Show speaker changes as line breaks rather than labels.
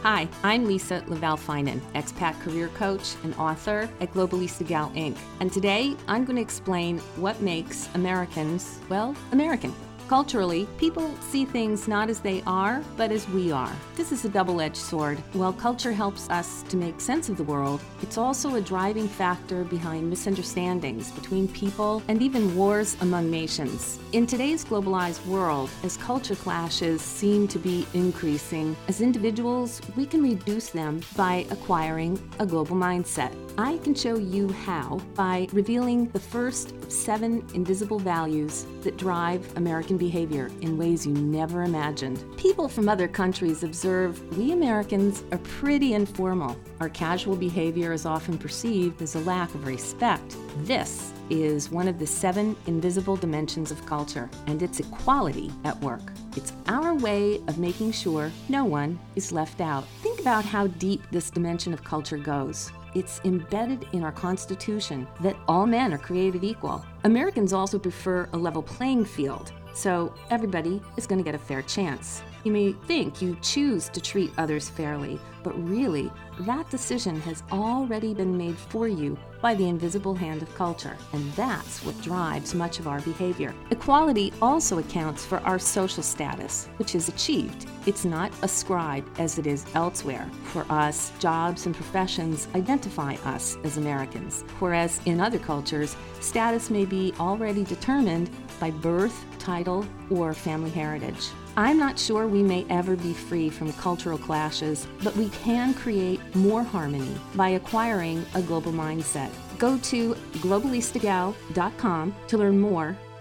Hi, I'm Lisa Laval-Finan, expat career coach and author at Globalista Gal Inc. And today I'm going to explain what makes Americans, well, American. Culturally, people see things not as they are, but as we are. This is a double-edged sword. While culture helps us to make sense of the world, it's also a driving factor behind misunderstandings between people and even wars among nations. In today's globalized world, as culture clashes seem to be increasing, as individuals, we can reduce them by acquiring a global mindset. I can show you how by revealing the first of 7 invisible values that drive American behavior in ways you never imagined. People from other countries observe we Americans are pretty informal. Our casual behavior is often perceived as a lack of respect. This is one of the 7 invisible dimensions of culture, and it's equality at work. It's our way of making sure no one is left out. Think about how deep this dimension of culture goes. It's embedded in our Constitution that all men are created equal. Americans also prefer a level playing field, so everybody is going to get a fair chance. You may think you choose to treat others fairly, but really, that decision has already been made for you by the invisible hand of culture, and that's what drives much of our behavior. Equality also accounts for our social status, which is achieved. It's not ascribed as it is elsewhere. For us, jobs and professions identify us as Americans, whereas in other cultures, status may be already determined by birth, title, or family heritage. I'm not sure we may ever be free from cultural clashes, but we can create more harmony by acquiring a global mindset. Go to globalistagal.com to learn more